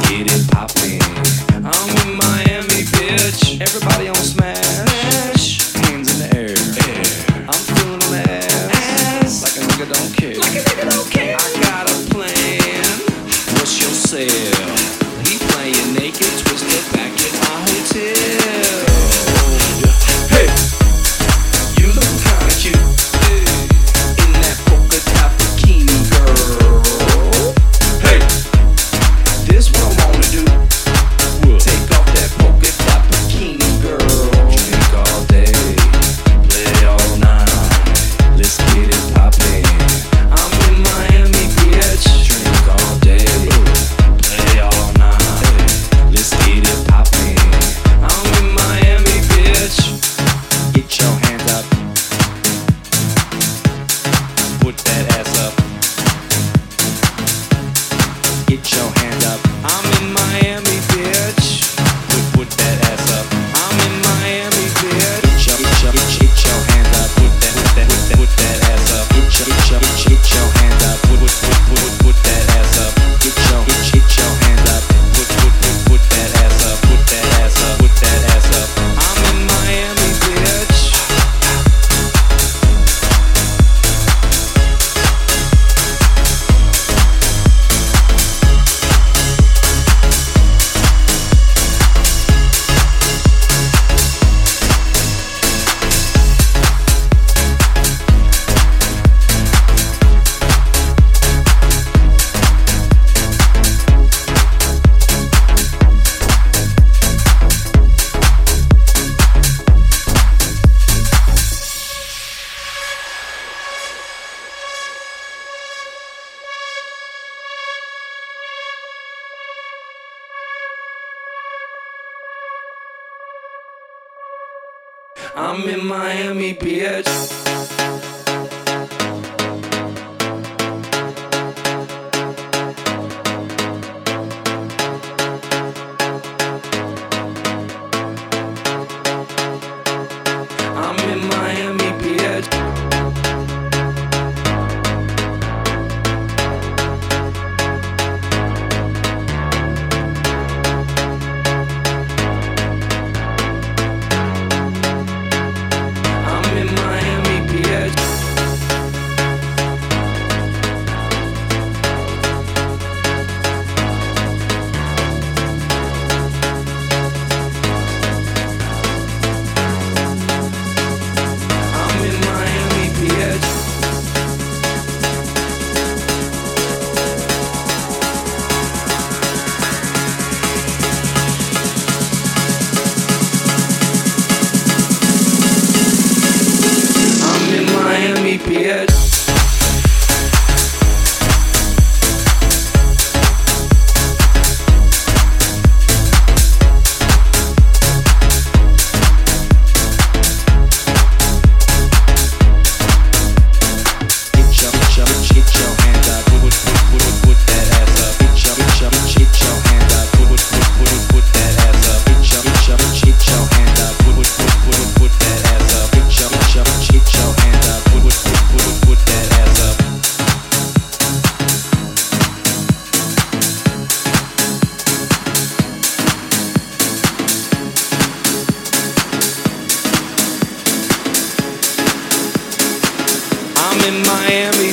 get it poppin'. I'm in Miami, bitch. Everybody on smash. Hands in the air. I'm feeling the ass. Like a nigga don't care. I got a plan. What's your sale? We playing naked, twisted back in my hotel. Hey, you look kinda cute in that polka dot bikini, girl. Hey, this what I wanna do. Take off that polka dot bikini, girl. Drink all day, play all night. Let's get it poppin'. I'm in Miami, bitch. Drink all day, play all night. Let's get it poppin'. I'm in Miami, bitch. Get your hand up. Put that ass up. Get your hand up. I'm in Miami, bitch. Put that ass up. I'm in Miami, bitch. Get your hand up. Put that ass up. Get your hand up. Put that ass up. Get your hand up. Put that ass up. Put that ass up. Put that ass up. I'm in Miami, bitch. I'm in Miami, bitch. I'm in Miami, bitch. I'm in Miami, bitch. I'm in Miami, bitch. I'm in Miami, bitch. Get your hand up. Put that ass up. Get your hand up. Put that ass up. Get your hand up. Put that ass up. Get your hand up. Put that ass up. I'm in Miami,